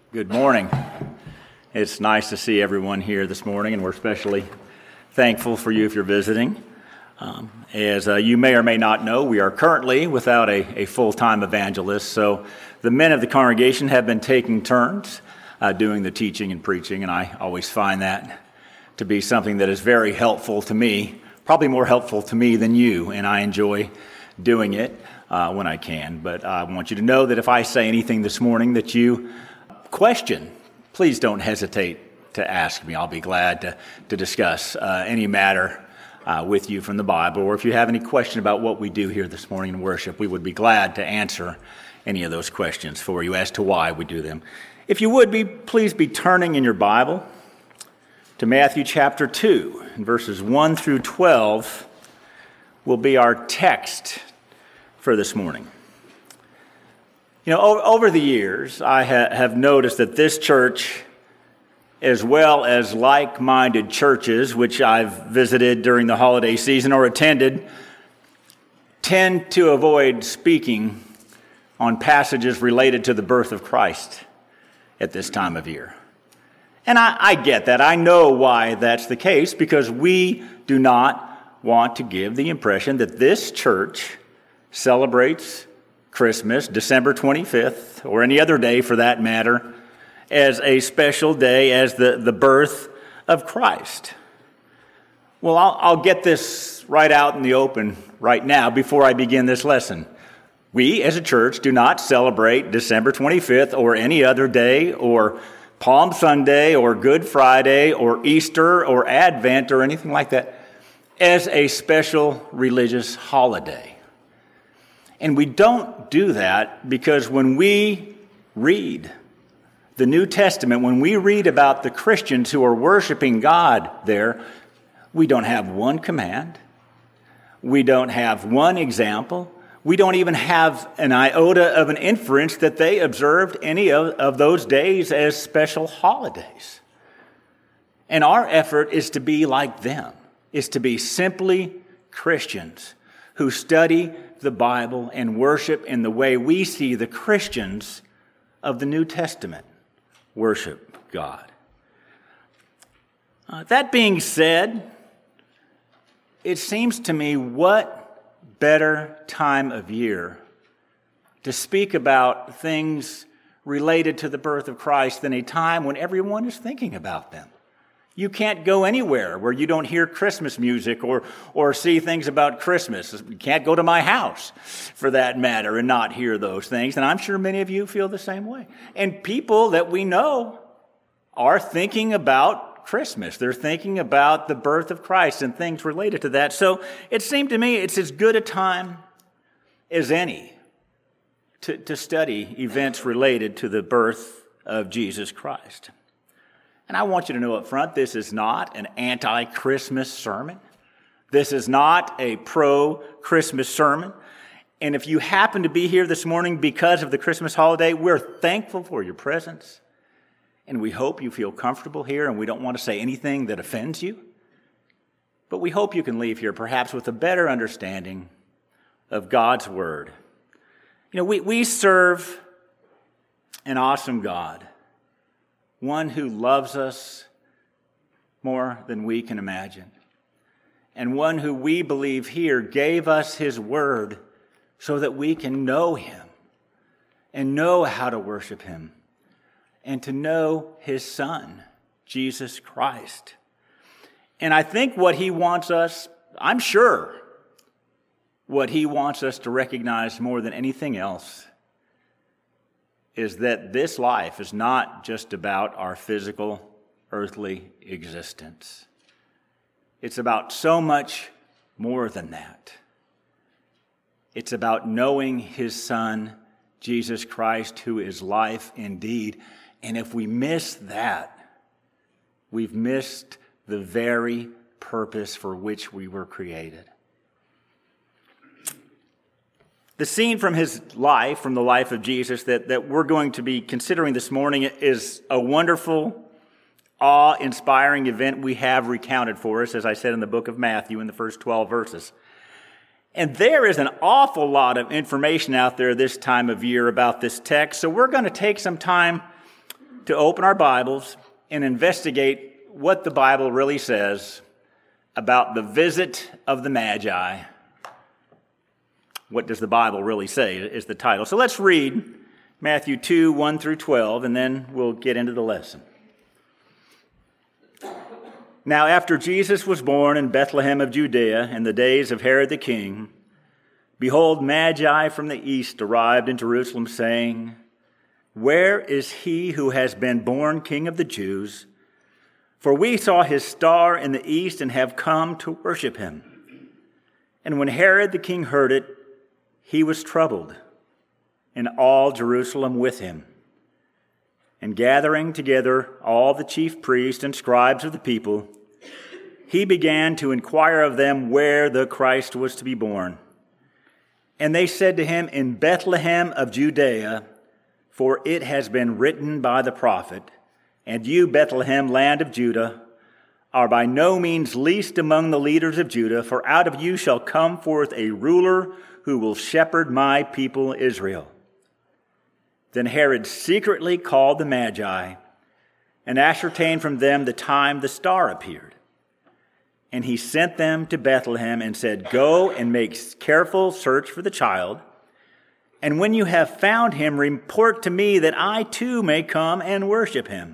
Good morning. It's nice to see everyone here this morning, and we're especially thankful for you if you're visiting. As you may or may not know, we are currently without a full-time evangelist, so the men of the congregation have been taking turns doing the teaching and preaching, and I always find that to be something that is very helpful to me, probably more helpful to me than you, and I enjoy doing it when I can. But I want you to know that if I say anything this morning that you question, please don't hesitate to ask me. I'll be glad to discuss any matter with you from the Bible, or if you have any question about what we do here this morning in worship, we would be glad to answer any of those questions for you as to why we do them. If you would please be turning in your Bible to Matthew chapter 2, and verses 1 through 12 will be our text for this morning. You know, over the years, I have noticed that this church, as well as like-minded churches, which I've visited during the holiday season or attended, tend to avoid speaking on passages related to the birth of Christ at this time of year. And I get that. I know why that's the case, because we do not want to give the impression that this church celebrates Christmas, December 25th, or any other day for that matter, as a special day, as the birth of Christ. Well, I'll get this right out in the open right now before I begin this lesson. We, as a church, do not celebrate December 25th or any other day, or Palm Sunday, or Good Friday, or Easter, or Advent, or anything like that, as a special religious holiday. And we don't do that because when we read the New Testament, when we read about the Christians who are worshiping God there, we don't have one command. We don't have one example. We don't even have an iota of an inference that they observed any of those days as special holidays. And our effort is to be like them, is to be simply Christians who study the Bible and worship in the way we see the Christians of the New Testament worship God. That being said, it seems to me, what better time of year to speak about things related to the birth of Christ than a time when everyone is thinking about them. You can't go anywhere where you don't hear Christmas music or see things about Christmas. You can't go to my house, for that matter, and not hear those things. And I'm sure many of you feel the same way. And people that we know are thinking about Christmas. They're thinking about the birth of Christ and things related to that. So it seemed to me it's as good a time as any to study events related to the birth of Jesus Christ. And I want you to know up front, this is not an anti-Christmas sermon. This is not a pro-Christmas sermon. And if you happen to be here this morning because of the Christmas holiday, we're thankful for your presence. And we hope you feel comfortable here, and we don't want to say anything that offends you. But we hope you can leave here perhaps with a better understanding of God's Word. You know, we serve an awesome God, one who loves us more than we can imagine, and one who we believe here gave us His Word so that we can know Him and know how to worship Him and to know His Son, Jesus Christ. And I think what He wants us, I'm sure, what He wants us to recognize more than anything else is that this life is not just about our physical, earthly existence. It's about so much more than that. It's about knowing His Son, Jesus Christ, who is life indeed. And if we miss that, we've missed the very purpose for which we were created. The scene from His life, from the life of Jesus, that we're going to be considering this morning is a wonderful, awe-inspiring event we have recounted for us, as I said in the book of Matthew in the first 12 verses. And there is an awful lot of information out there this time of year about this text, so we're going to take some time to open our Bibles and investigate what the Bible really says about the visit of the Magi. What does the Bible really say is the title. So let's read Matthew 2, 1 through 12, and then we'll get into the lesson. Now, after Jesus was born in Bethlehem of Judea in the days of Herod the king, behold, Magi from the east arrived in Jerusalem, saying, "Where is he who has been born King of the Jews? For we saw his star in the east and have come to worship him." And when Herod the king heard it, he was troubled, and all Jerusalem with him. And gathering together all the chief priests and scribes of the people, he began to inquire of them where the Christ was to be born. And they said to him, "In Bethlehem of Judea, for it has been written by the prophet, and you, Bethlehem, land of Judah, are by no means least among the leaders of Judah, for out of you shall come forth a ruler who will shepherd my people Israel." Then Herod secretly called the Magi and ascertained from them the time the star appeared. And he sent them to Bethlehem and said, "Go and make careful search for the child. And when you have found him, report to me that I too may come and worship him."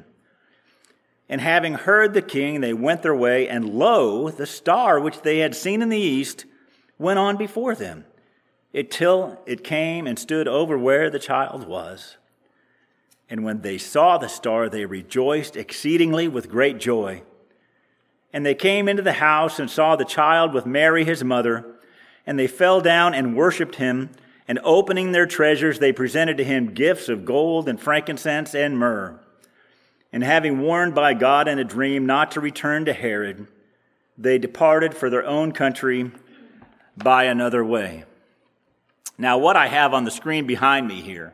And having heard the king, they went their way, and lo, the star which they had seen in the east went on before them, till it came and stood over where the child was. And when they saw the star, they rejoiced exceedingly with great joy. And they came into the house and saw the child with Mary his mother, and they fell down and worshipped him. And opening their treasures, they presented to him gifts of gold and frankincense and myrrh. And having warned by God in a dream not to return to Herod, they departed for their own country by another way. Now, what I have on the screen behind me here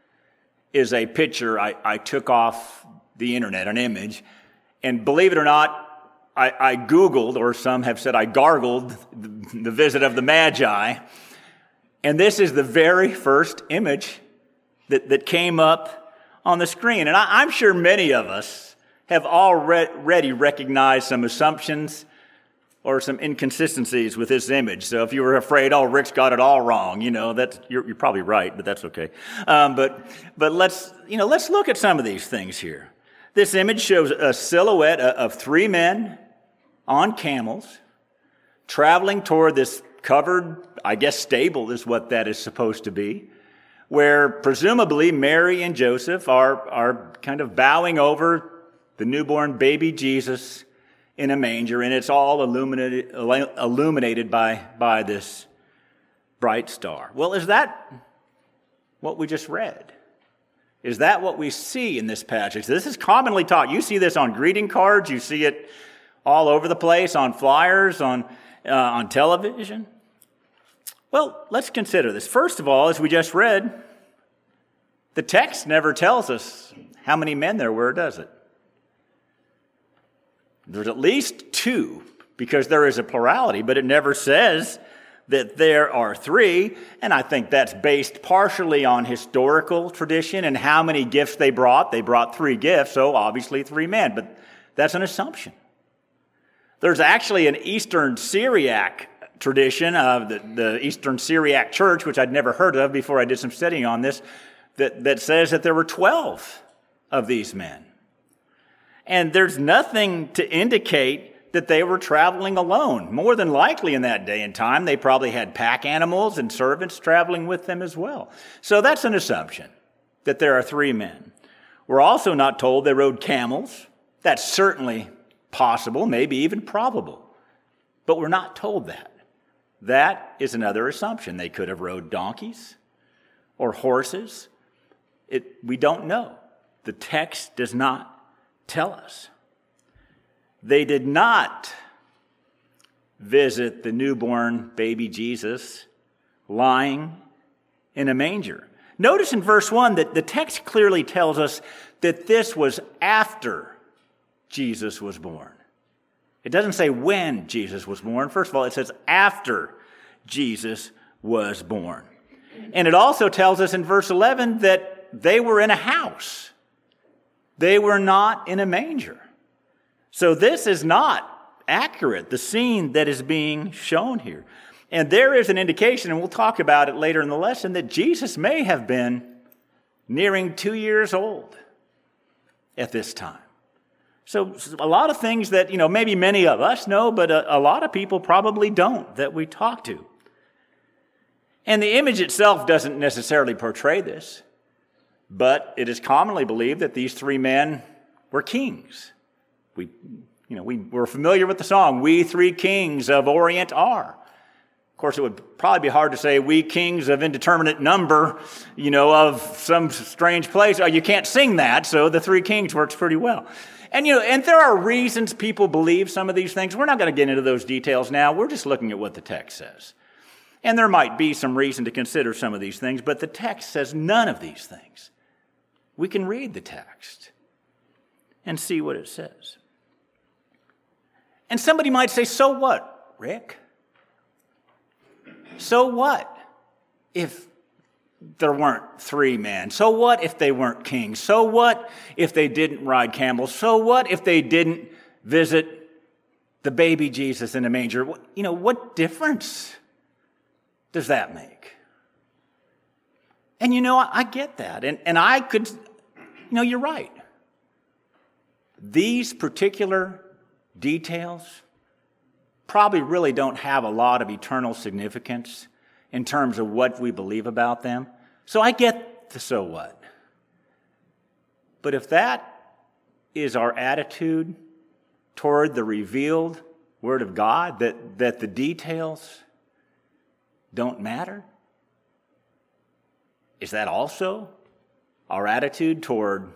is a picture I took off the internet, an image. And believe it or not, I Googled, or some have said I gargled, the visit of the Magi. And this is the very first image that came up on the screen. And I'm sure many of us have already recognized some assumptions or some inconsistencies with this image. So if you were afraid, "Oh, Rick's got it all wrong," you're probably right, but that's okay. But let's look at some of these things here. This image shows a silhouette of three men on camels traveling toward this covered, I guess, stable is what that is supposed to be, where presumably Mary and Joseph are kind of bowing over the newborn baby Jesus in a manger, and it's all illuminated by this bright star. Well, is that what we just read? Is that what we see in this passage? This is commonly taught. You see this on greeting cards. You see it all over the place, on flyers, on television. Well, let's consider this. First of all, as we just read, the text never tells us how many men there were, does it? There's at least two, because there is a plurality, but it never says that there are three, and I think that's based partially on historical tradition and how many gifts they brought. They brought three gifts, so obviously three men, but that's an assumption. There's actually an Eastern Syriac tradition of the Eastern Syriac Church, which I'd never heard of before I did some studying on this, that says that there were 12 of these men. And there's nothing to indicate that they were traveling alone. More than likely in that day and time, they probably had pack animals and servants traveling with them as well. So that's an assumption, that there are three men. We're also not told they rode camels. That's certainly possible, maybe even probable. But we're not told that. That is another assumption. They could have rode donkeys or horses. We don't know. The text does not tell us. They did not visit the newborn baby Jesus lying in a manger. Notice in verse 1 that the text clearly tells us that this was after Jesus was born. It doesn't say when Jesus was born. First of all, it says after Jesus was born. And it also tells us in verse 11 that they were in a house. They were not in a manger. So this is not accurate, the scene that is being shown here. And there is an indication, and we'll talk about it later in the lesson, that Jesus may have been nearing 2 years old at this time. So a lot of things that, maybe many of us know, but a lot of people probably don't that we talk to. And the image itself doesn't necessarily portray this, but it is commonly believed that these three men were kings. We're familiar with the song, "We Three Kings of Orient Are." Of course, it would probably be hard to say, "We kings of indeterminate number, of some strange place." Oh, you can't sing that, so the three kings works pretty well. And there are reasons people believe some of these things. We're not going to get into those details now. We're just looking at what the text says. And there might be some reason to consider some of these things, but the text says none of these things. We can read the text and see what it says. And somebody might say, so what, Rick? So what if there weren't three men? So what if they weren't kings? So what if they didn't ride camels? So what if they didn't visit the baby Jesus in a manger? What difference does that make? And I get that. And I could, you're right. These particular details probably really don't have a lot of eternal significance in terms of what we believe about them. So I get the so what. But if that is our attitude toward the revealed Word of God, that the details don't matter, is that also our attitude toward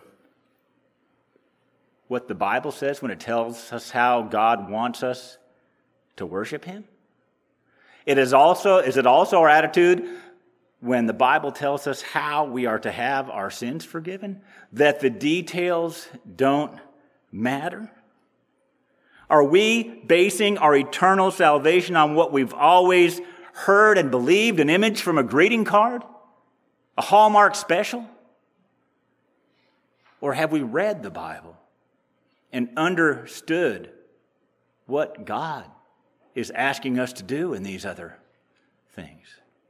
what the Bible says when it tells us how God wants us to worship Him? Is it also our attitude when the Bible tells us how we are to have our sins forgiven, that the details don't matter? Are we basing our eternal salvation on what we've always heard and believed, an image from a greeting card, a Hallmark special? Or have we read the Bible and understood what God is asking us to do in these other things?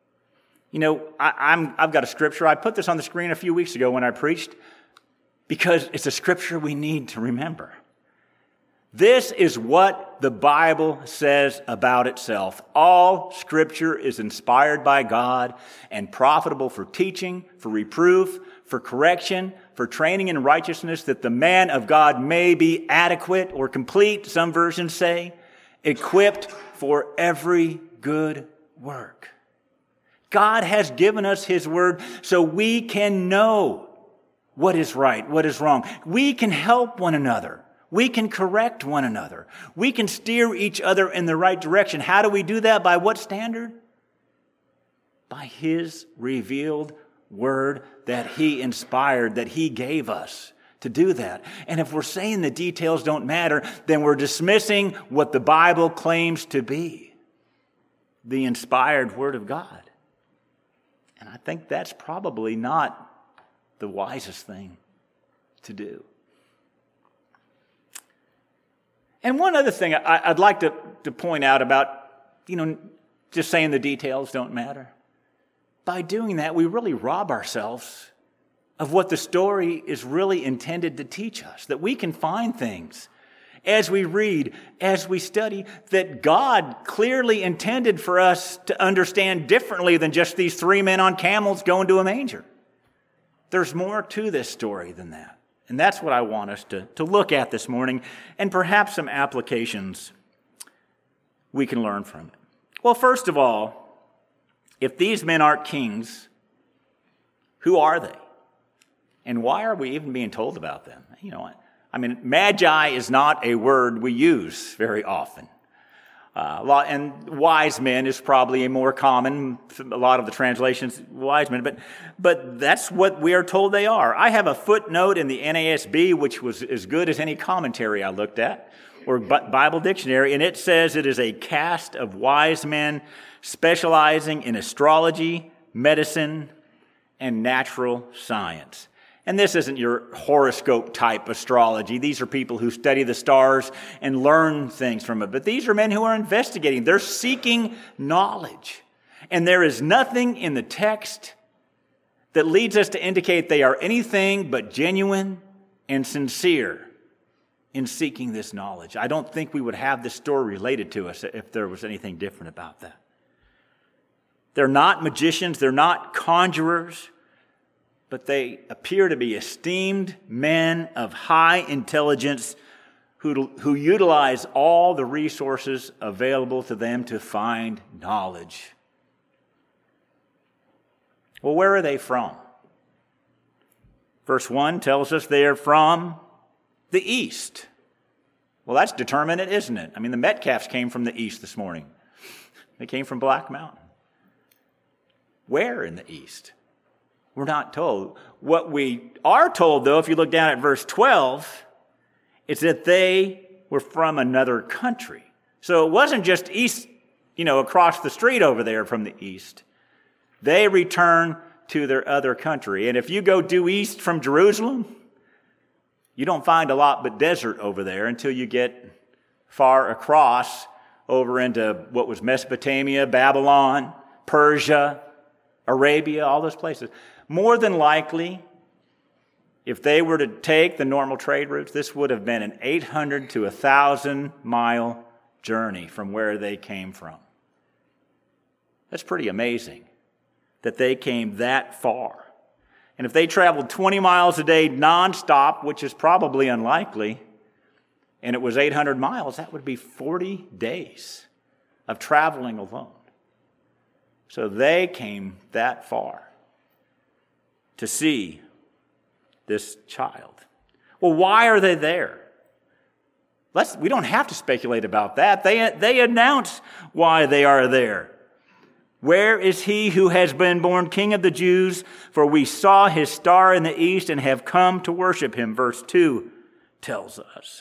I've got a scripture. I put this on the screen a few weeks ago when I preached because it's a scripture we need to remember. This is what the Bible says about itself. All Scripture is inspired by God and profitable for teaching, for reproof, for correction, for training in righteousness, that the man of God may be adequate or complete, some versions say, equipped for every good work. God has given us His Word so we can know what is right, what is wrong. We can help one another. We can correct one another. We can steer each other in the right direction. How do we do that? By what standard? By His revealed Word that He inspired, that He gave us to do that. And if we're saying the details don't matter, then we're dismissing what the Bible claims to be the inspired Word of God. And I think that's probably not the wisest thing to do. And one other thing I'd like to point out about, just saying the details don't matter. By doing that, we really rob ourselves of what the story is really intended to teach us. That we can find things as we read, as we study, that God clearly intended for us to understand differently than just these three men on camels going to a manger. There's more to this story than that. And that's what I want us to look at this morning, and perhaps some applications we can learn from it. Well, first of all, if these men aren't kings, who are they? And why are we even being told about them? Magi is not a word we use very often. And wise men is probably a more common, a lot of the translations, wise men, but that's what we are told they are. I have a footnote in the NASB, which was as good as any commentary I looked at, or Bible dictionary, and it says it is a caste of wise men specializing in astrology, medicine, and natural science. And this isn't your horoscope type astrology. These are people who study the stars and learn things from it. But these are men who are investigating. They're seeking knowledge. And there is nothing in the text that leads us to indicate they are anything but genuine and sincere in seeking this knowledge. I don't think we would have this story related to us if there was anything different about that. They're not magicians. They're not conjurers. But they appear to be esteemed men of high intelligence who utilize all the resources available to them to find knowledge. Well, where are they from? Verse 1 tells us they are from the east. Well, that's determinate, isn't it? I mean, the Metcalfs came from the east this morning. They came from Black Mountain. Where in the east? We're not told. What we are told, though, if you look down at verse 12, is that they were from another country. So it wasn't just east, across the street over there from the east. They returned to their other country. And if you go due east from Jerusalem, you don't find a lot but desert over there until you get far across over into what was Mesopotamia, Babylon, Persia, Arabia, all those places. More than likely, if they were to take the normal trade routes, this would have been an 800 to 1,000 mile journey from where they came from. That's pretty amazing that they came that far. And if they traveled 20 miles a day nonstop, which is probably unlikely, and it was 800 miles, that would be 40 days of traveling alone. So they came that far to see this child. Well, why are they there? We don't have to speculate about that. They announce why they are there. Where is he who has been born King of the Jews? For we saw his star in the east and have come to worship him. Verse 2 tells us.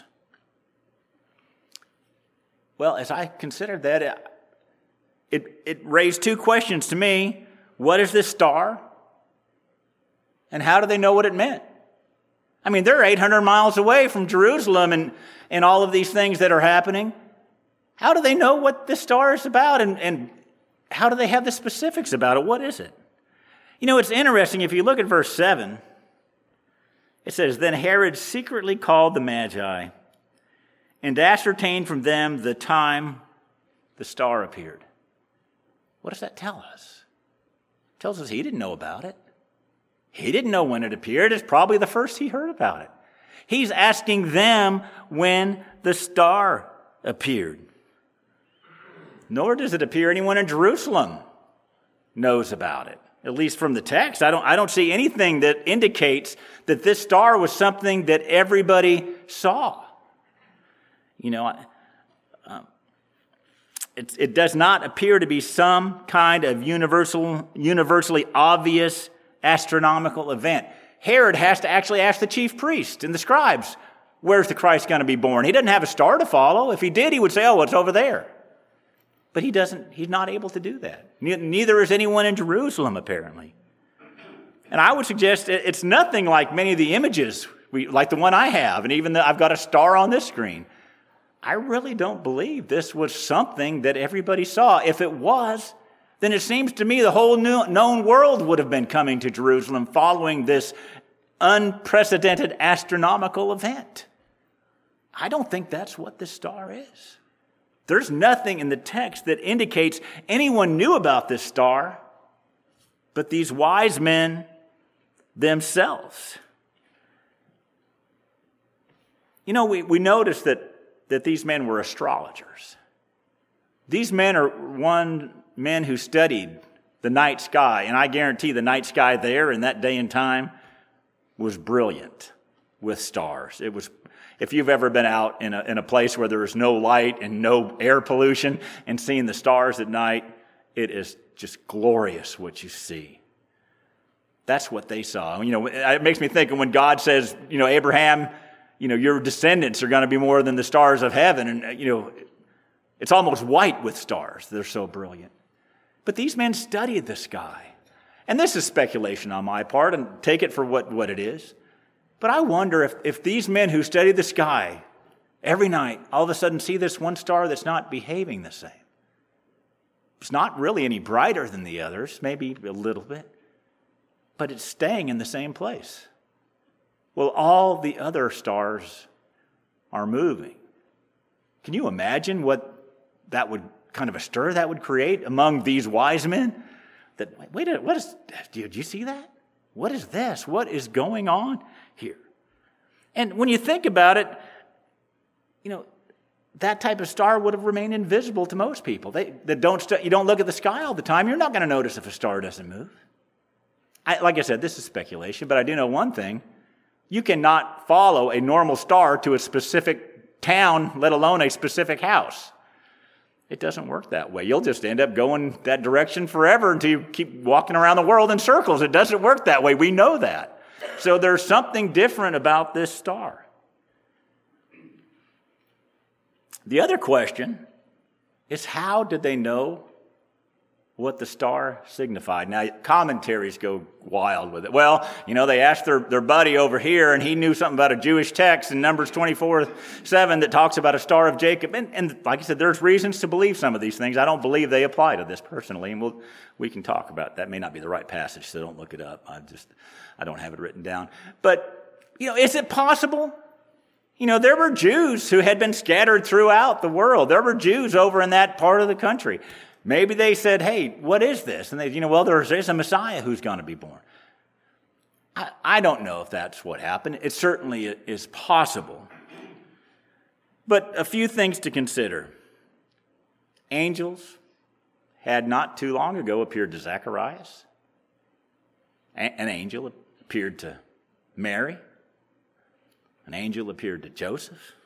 Well, as I considered that, it raised two questions to me. What is this star? And how do they know what it meant? I mean, they're 800 miles away from Jerusalem and all of these things that are happening. How do they know what this star is about? And how do they have the specifics about it? What is it? It's interesting. If you look at verse 7, it says, Then Herod secretly called the Magi and ascertained from them the time the star appeared. What does that tell us? It tells us he didn't know about it. He didn't know when it appeared. It's probably the first he heard about it. He's asking them when the star appeared. Nor does it appear anyone in Jerusalem knows about it. At least from the text, I don't see anything that indicates that this star was something that everybody saw. It does not appear to be some kind of universally obvious astronomical event. Herod has to actually ask the chief priest and the scribes, where's the Christ going to be born? He doesn't have a star to follow. If he did, he would say, it's over there. But he's not able to do that. Neither is anyone in Jerusalem, apparently. And I would suggest it's nothing like many of the images, like the one I have, and even I've got a star on this screen. I really don't believe this was something that everybody saw. If it was, then it seems to me the whole known world would have been coming to Jerusalem following this unprecedented astronomical event. I don't think that's what this star is. There's nothing in the text that indicates anyone knew about this star but these wise men themselves. We notice that these men were astrologers. These men are men who studied the night sky, and I guarantee the night sky there in that day and time was brilliant with stars. It was, if you've ever been out in a place where there is no light and no air pollution and seeing the stars at night, it is just glorious what you see. That's what they saw. It makes me think of when God says, Abraham, your descendants are going to be more than the stars of heaven. And, it's almost white with stars. They're so brilliant. But these men studied the sky. And this is speculation on my part, and take it for what it is. But I wonder if these men who study the sky every night all of a sudden see this one star that's not behaving the same. It's not really any brighter than the others, maybe a little bit, but it's staying in the same place. Well, all the other stars are moving. Can you imagine what that would kind of a stir that would create among these wise men? That, wait a minute, did you see that? What is this? What is going on here? And when you think about it, that type of star would have remained invisible to most people. You don't look at the sky all the time. You're not going to notice if a star doesn't move. Like I said, this is speculation, but I do know one thing. You cannot follow a normal star to a specific town, let alone a specific house. It doesn't work that way. You'll just end up going that direction forever until you keep walking around the world in circles. It doesn't work that way. We know that. So there's something different about this star. The other question is, how did they know what the star signified? Now, commentaries go wild with it. Well, they asked their buddy over here, and he knew something about a Jewish text in Numbers 24:7 that talks about a star of Jacob. And like I said, there's reasons to believe some of these things. I don't believe they apply to this personally, and we can talk about it. That may not be the right passage, so don't look it up. I don't have it written down. But, is it possible? There were Jews who had been scattered throughout the world. There were Jews over in that part of the country. Maybe they said, hey, what is this? And they, there's a Messiah who's going to be born. I don't know if that's what happened. It certainly is possible. But a few things to consider. Angels had not too long ago appeared to Zacharias. An angel appeared to Mary. An angel appeared to Joseph.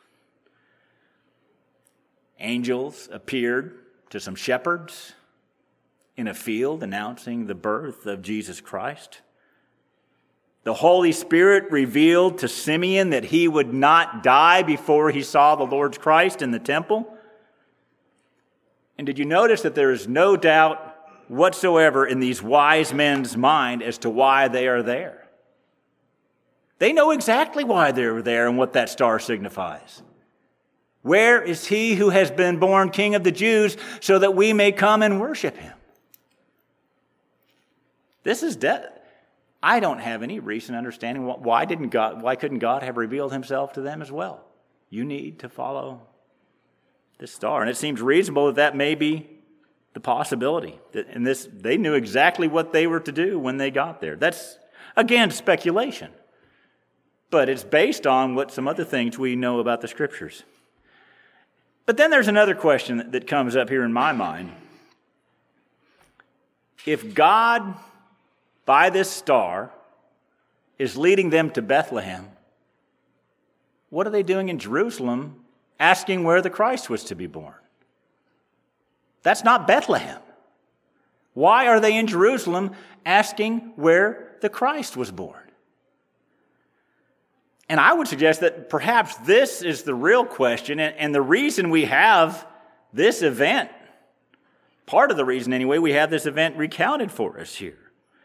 Angels appeared to some shepherds in a field announcing the birth of Jesus Christ. The Holy Spirit revealed to Simeon that he would not die before he saw the Lord's Christ in the temple. And did you notice that there is no doubt whatsoever in these wise men's mind as to why they are there? They know exactly why they're there and what that star signifies. Where is he who has been born King of the Jews so that we may come and worship him? This is I don't have any recent understanding. Why couldn't God have revealed himself to them as well? You need to follow this star. And it seems reasonable that may be the possibility. They knew exactly what they were to do when they got there. That's, again, speculation. But it's based on what some other things we know about the Scriptures. But then there's another question that comes up here in my mind. If God, by this star, is leading them to Bethlehem, what are they doing in Jerusalem asking where the Christ was to be born? That's not Bethlehem. Why are they in Jerusalem asking where the Christ was born? And I would suggest that perhaps this is the real question, and the reason we have this event, part of the reason anyway, we have this event recounted for us here.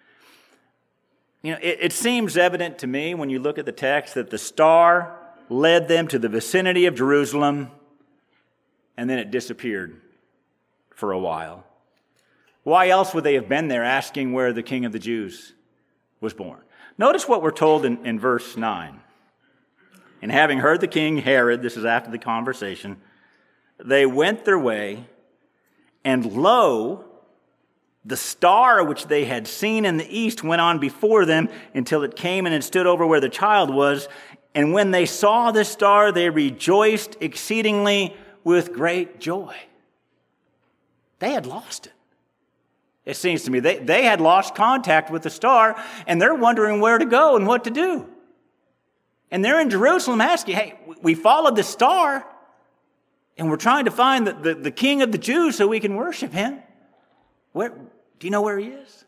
It seems evident to me when you look at the text that the star led them to the vicinity of Jerusalem, and then it disappeared for a while. Why else would they have been there asking where the King of the Jews was born? Notice what we're told in verse 9. And having heard the king Herod, this is after the conversation, they went their way, and lo, the star which they had seen in the east went on before them until it came and it stood over where the child was. And when they saw the star, they rejoiced exceedingly with great joy. They had lost it. It seems to me they had lost contact with the star, and they're wondering where to go and what to do. And they're in Jerusalem asking, hey, we followed the star, and we're trying to find the King of the Jews so we can worship him. Do you know where he is?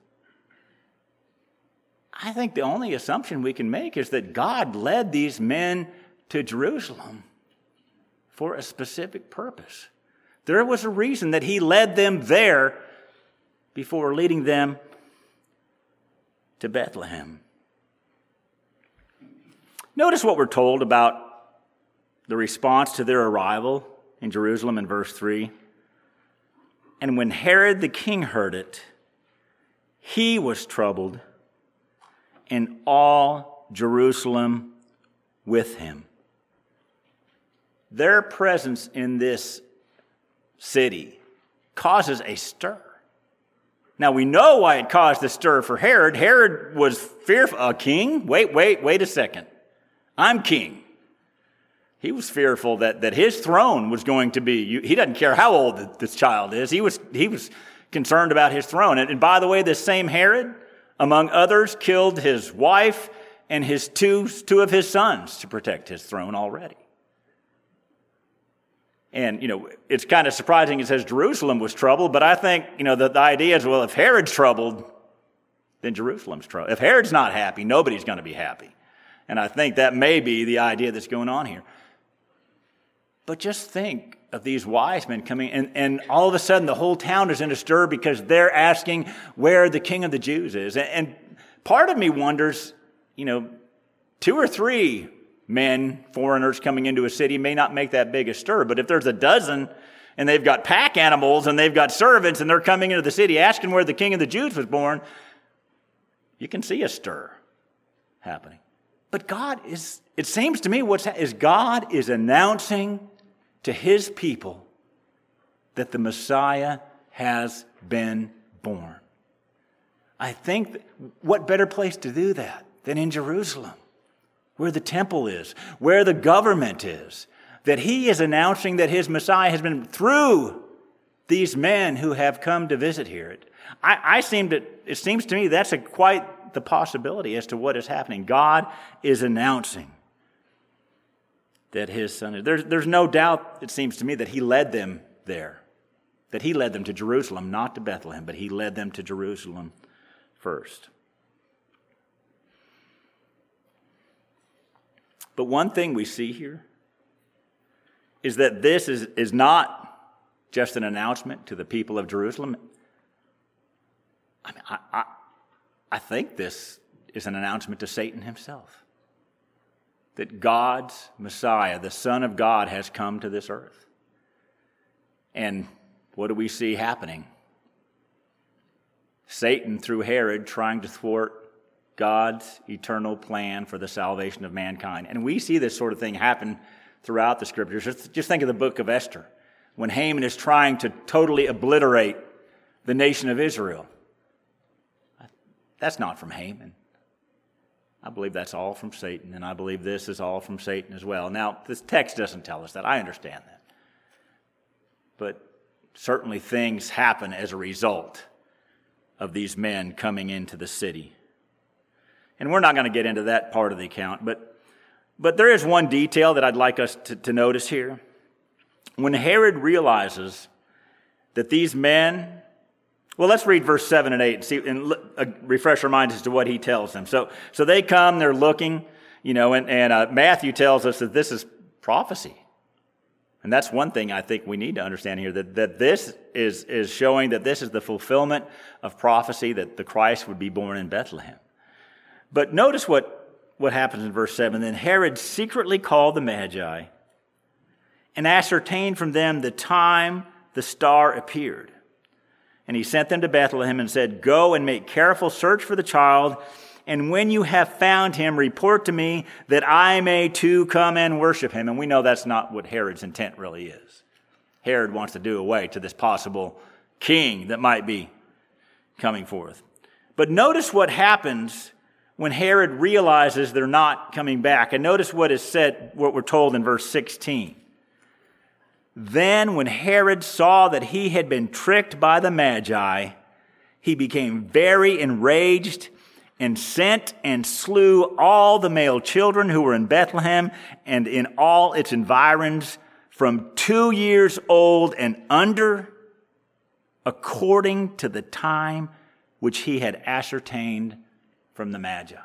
I think the only assumption we can make is that God led these men to Jerusalem for a specific purpose. There was a reason that he led them there before leading them to Bethlehem. Notice what we're told about the response to their arrival in Jerusalem in verse 3. And when Herod the king heard it, he was troubled, and all Jerusalem with him. Their presence in this city causes a stir. Now, we know why it caused a stir for Herod. Herod was fearful. A king? Wait a second. I'm king. He was fearful that his throne was going to be, he doesn't care how old this child is. He was concerned about his throne. And by the way, this same Herod, among others, killed his wife and his two of his sons to protect his throne already. And, it's kind of surprising it says Jerusalem was troubled, but I think, the idea is, well, if Herod's troubled, then Jerusalem's troubled. If Herod's not happy, nobody's going to be happy. And I think that may be the idea that's going on here. But just think of these wise men coming, and all of a sudden the whole town is in a stir because they're asking where the King of the Jews is. And part of me wonders, 2 or 3 men, foreigners coming into a city may not make that big a stir. But if there's a dozen and they've got pack animals and they've got servants and they're coming into the city asking where the King of the Jews was born, you can see a stir happening. But it seems to me God is announcing to his people that the Messiah has been born. I think what better place to do that than in Jerusalem, where the temple is, where the government is, that he is announcing that his Messiah has been through these men who have come to visit here. It seems to me that's quite the possibility as to what is happening. God is announcing that his son is. There's no doubt, it seems to me, that he led them there, that he led them to Jerusalem, not to Bethlehem, but he led them to Jerusalem first. But one thing we see here is that this is not just an announcement to the people of Jerusalem. I think this is an announcement to Satan himself. That God's Messiah, the Son of God, has come to this earth. And what do we see happening? Satan, through Herod, trying to thwart God's eternal plan for the salvation of mankind. And we see this sort of thing happen throughout the Scriptures. Just think of the book of Esther, when Haman is trying to totally obliterate the nation of Israel. That's not from Haman. I believe that's all from Satan, and I believe this is all from Satan as well. Now, this text doesn't tell us that. I understand that. But certainly things happen as a result of these men coming into the city. And we're not going to get into that part of the account, but there is one detail that I'd like us to notice here. When Herod realizes that these men, well, let's read verse 7 and 8 and see, and refresh our minds as to what he tells them. So they come, they're looking, and Matthew tells us that this is prophecy. And that's one thing I think we need to understand here, that this is showing that this is the fulfillment of prophecy, that the Christ would be born in Bethlehem. But notice what happens in verse 7. Then Herod secretly called the Magi and ascertained from them the time the star appeared. And he sent them to Bethlehem and said, "Go and make careful search for the child, and when you have found him, report to me that I may too come and worship him." And we know that's not what Herod's intent really is. Herod wants to do away to this possible king that might be coming forth. But notice what happens when Herod realizes they're not coming back. And notice what is said, what we're told in verse 16. Then when Herod saw that he had been tricked by the Magi, he became very enraged and sent and slew all the male children who were in Bethlehem and in all its environs from 2 years old and under, according to the time which he had ascertained from the Magi.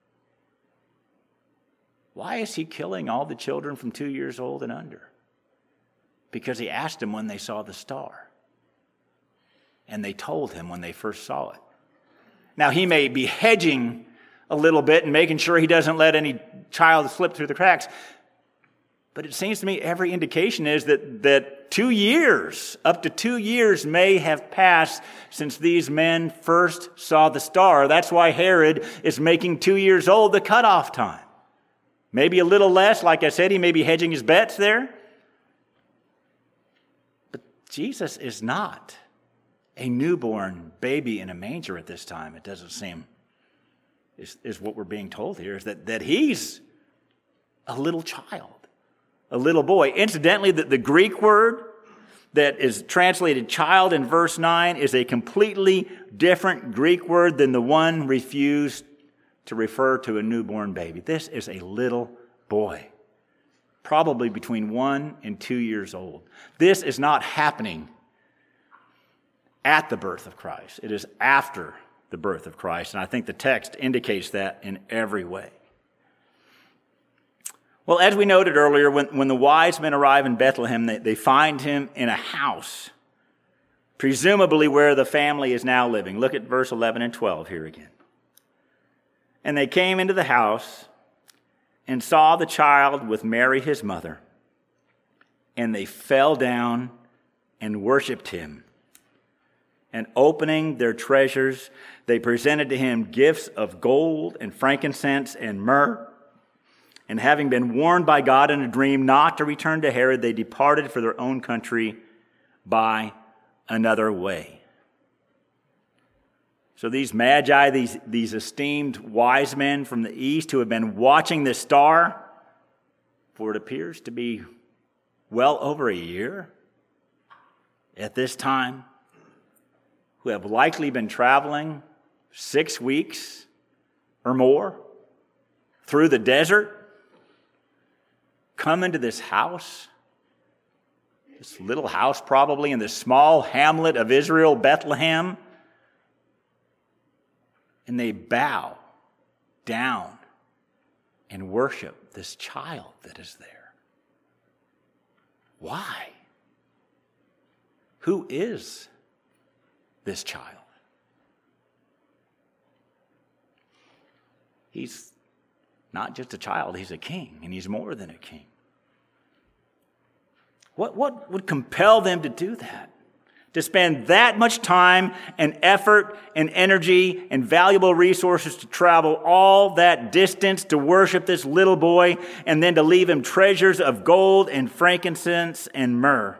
Why is he killing all the children from 2 years old and under? Because he asked them when they saw the star. And they told him when they first saw it. Now, he may be hedging a little bit and making sure he doesn't let any child slip through the cracks. But it seems to me every indication is that 2 years, up to 2 years may have passed since these men first saw the star. That's why Herod is making 2 years old the cutoff time. Maybe a little less. Like I said, he may be hedging his bets there. But Jesus is not a newborn baby in a manger at this time. It doesn't seem, is what we're being told here, is that he's a little child, a little boy. Incidentally, the Greek word that is translated child in verse 9 is a completely different Greek word than the one refused to refer to a newborn baby. This is a little boy, probably between 1 and 2 years old. This is not happening at the birth of Christ. It is after the birth of Christ, and I think the text indicates that in every way. Well, as we noted earlier, when the wise men arrive in Bethlehem, they find him in a house, presumably where the family is now living. Look at verse 11 and 12 here again. And they came into the house and saw the child with Mary his mother, and they fell down and worshipped him. And opening their treasures, they presented to him gifts of gold and frankincense and myrrh. And having been warned by God in a dream not to return to Herod, they departed for their own country by another way. So these magi, these esteemed wise men from the east who have been watching this star for it appears to be well over a year at this time, who have likely been traveling 6 weeks or more through the desert, come into this house, this little house probably in the small hamlet of Israel, Bethlehem, and they bow down and worship this child that is there. Why? Who is this child? He's not just a child, he's a king, and he's more than a king. What would compel them to do that? To spend that much time and effort and energy and valuable resources to travel all that distance to worship this little boy and then to leave him treasures of gold and frankincense and myrrh.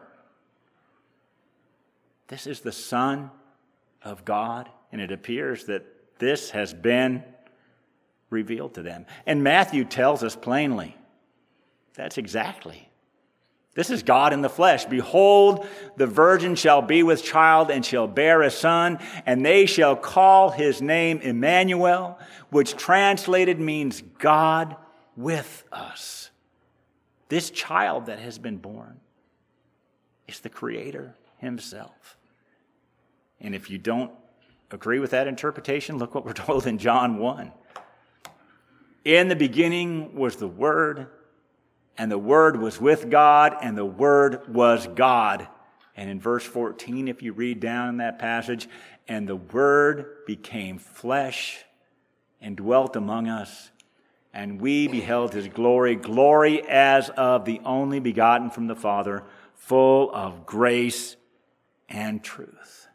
This is the Son of God, and it appears that this has been revealed to them. And Matthew tells us plainly, that's exactly. This is God in the flesh. Behold, the virgin shall be with child and shall bear a son, and they shall call his name Emmanuel, which translated means God with us. This child that has been born is the Creator himself. And if you don't agree with that interpretation, look what we're told in John 1. In the beginning was the Word, and the Word was with God, and the Word was God. And in verse 14, if you read down in that passage, and the Word became flesh and dwelt among us, and we beheld his glory, glory as of the only begotten from the Father, full of grace and truth.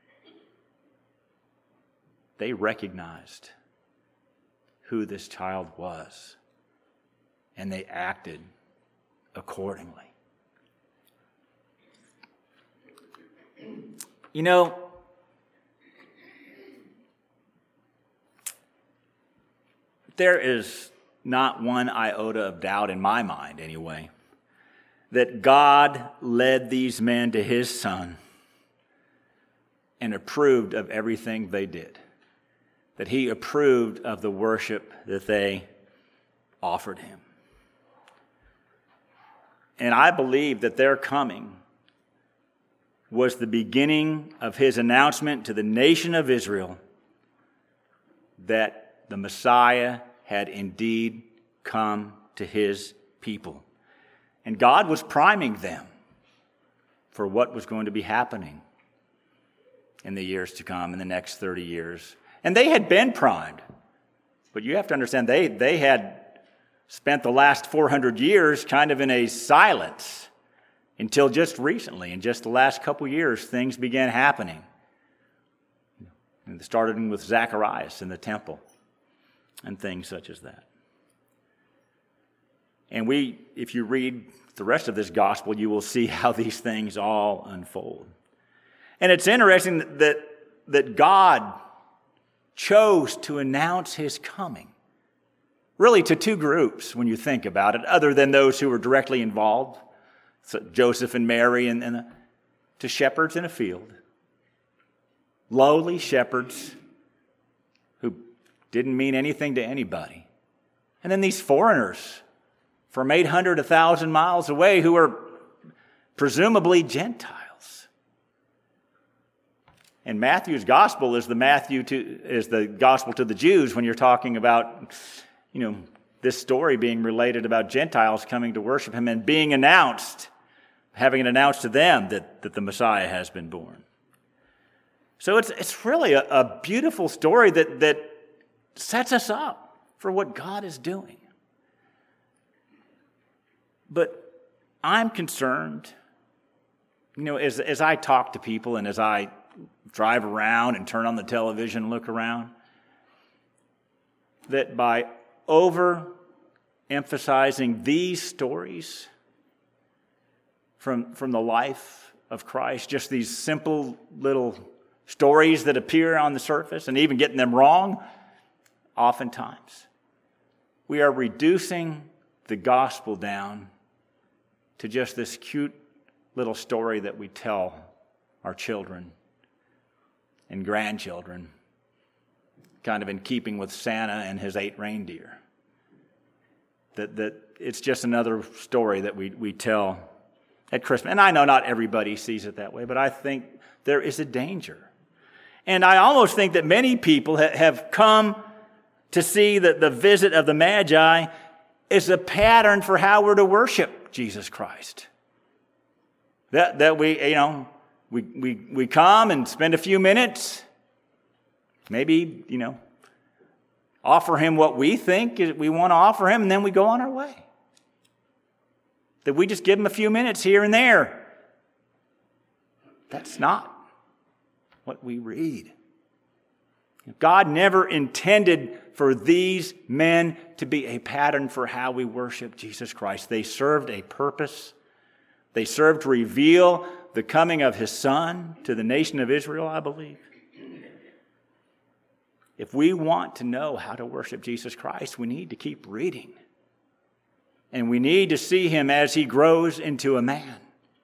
They recognized who this child was, and they acted accordingly. You know, there is not one iota of doubt in my mind, anyway, that God led these men to his Son and approved of everything they did. That he approved of the worship that they offered him. And I believe that their coming was the beginning of his announcement to the nation of Israel that the Messiah had indeed come to his people. And God was priming them for what was going to be happening in the years to come, in the next 30 years. And they had been primed. But you have to understand, they had spent the last 400 years kind of in a silence until just recently. In just the last couple years, things began happening. And it started with Zacharias in the temple and things such as that. And if you read the rest of this gospel, you will see how these things all unfold. And it's interesting that God chose to announce his coming, really to two groups when you think about it, other than those who were directly involved, so Joseph and Mary, and to shepherds in a field, lowly shepherds who didn't mean anything to anybody. And then these foreigners from 800, 1,000 miles away who were presumably Gentiles. And Matthew's gospel is the gospel to the Jews when you're talking about, this story being related about Gentiles coming to worship him and being announced, having it announced to them that the Messiah has been born. So it's really a beautiful story that sets us up for what God is doing. But I'm concerned, as I talk to people and as I drive around and turn on the television and look around, that by overemphasizing these stories from the life of Christ, just these simple little stories that appear on the surface and even getting them wrong, oftentimes, we are reducing the gospel down to just this cute little story that we tell our children and grandchildren, kind of in keeping with Santa and his 8 reindeer. That it's just another story that we tell at Christmas. And I know not everybody sees it that way, but I think there is a danger. And I almost think that many people have come to see that the visit of the Magi is a pattern for how we're to worship Jesus Christ. That we come and spend a few minutes, maybe, offer him what we think we want to offer him, and then we go on our way. That we just give him a few minutes here and there. That's not what we read. God never intended for these men to be a pattern for how we worship Jesus Christ. They served a purpose. They served to reveal the coming of his Son to the nation of Israel, I believe. If we want to know how to worship Jesus Christ, we need to keep reading. And we need to see him as he grows into a man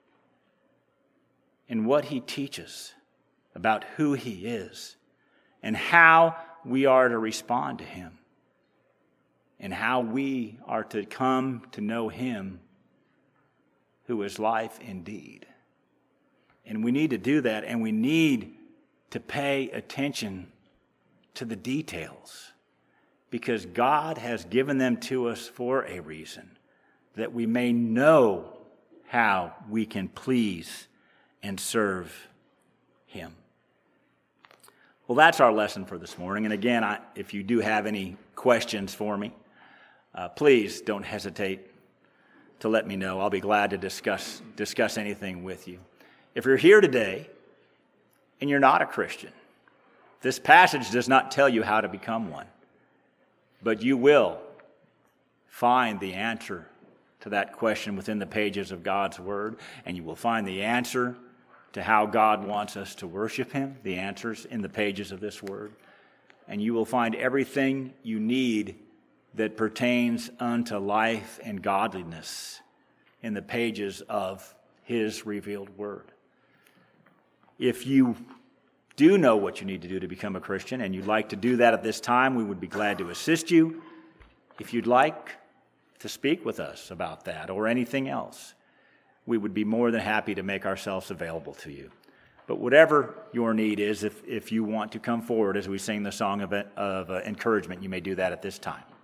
and what he teaches about who he is and how we are to respond to him and how we are to come to know him who is life indeed. And we need to do that, and we need to pay attention to the details because God has given them to us for a reason, that we may know how we can please and serve him. Well, that's our lesson for this morning. And again, if you do have any questions for me, please don't hesitate to let me know. I'll be glad to discuss anything with you. If you're here today and you're not a Christian, this passage does not tell you how to become one, but you will find the answer to that question within the pages of God's Word, and you will find the answer to how God wants us to worship him, the answers in the pages of this Word, and you will find everything you need that pertains unto life and godliness in the pages of his revealed Word. If you do know what you need to do to become a Christian and you'd like to do that at this time, we would be glad to assist you. If you'd like to speak with us about that or anything else, we would be more than happy to make ourselves available to you. But whatever your need is, if you want to come forward as we sing the song of encouragement, you may do that at this time.